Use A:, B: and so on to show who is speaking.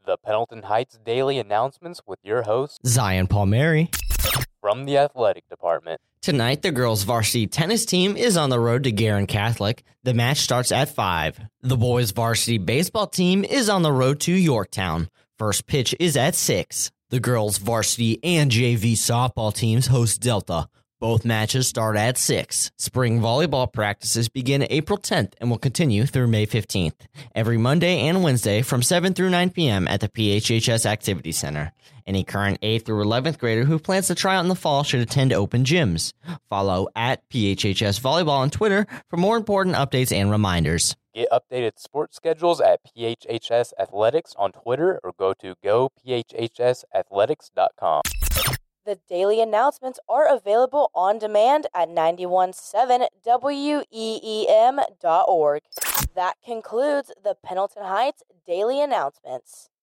A: The Pendleton Heights Daily Announcements with your host,
B: Zion Palmieri.
A: From the Athletic Department.
B: Tonight, the girls' varsity tennis team is on the road to Guerin Catholic. The match starts at 5. The boys' varsity baseball team is on the road to Yorktown. First pitch is at 6. The girls' varsity and JV softball teams host Delta. Both matches start at 6. Spring volleyball practices begin April 10th and will continue through May 15th. Every Monday and Wednesday from 7 through 9 p.m. at the PHHS Activity Center. Any current 8th through 11th grader who plans to try out in the fall should attend open gyms. Follow at PHHS Volleyball on Twitter for more important updates and reminders.
A: Get updated sports schedules at PHHS Athletics on Twitter or go to gophhsathletics.com.
C: The daily announcements are available on demand at 917weem.org. That concludes the Pendleton Heights Daily Announcements.